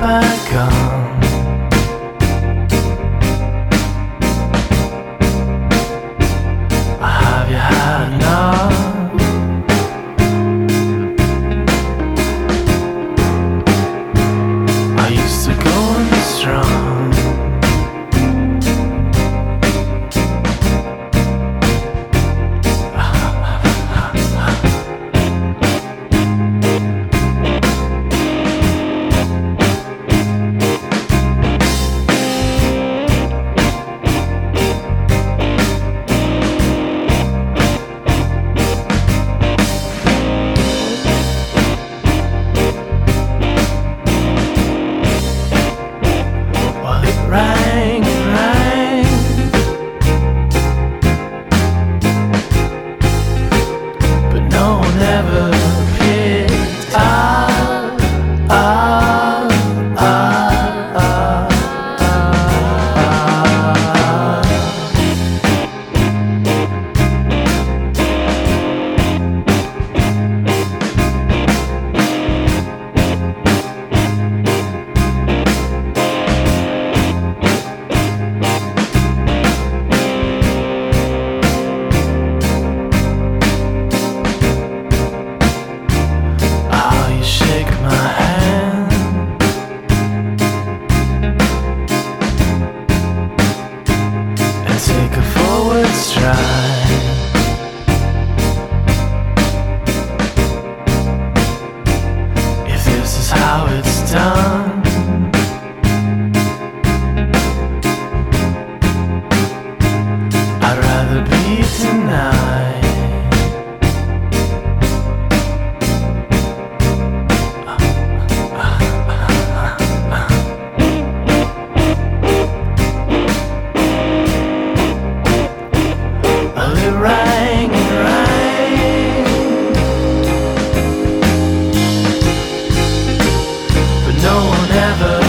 back on. Have you had enough? I used to go on strong. Rang, rang, but no one ever picked up, up, up, up, shake my hand and take a forward stride. If this is how it's done, I'd rather be tonight. It rang and rang, but no one ever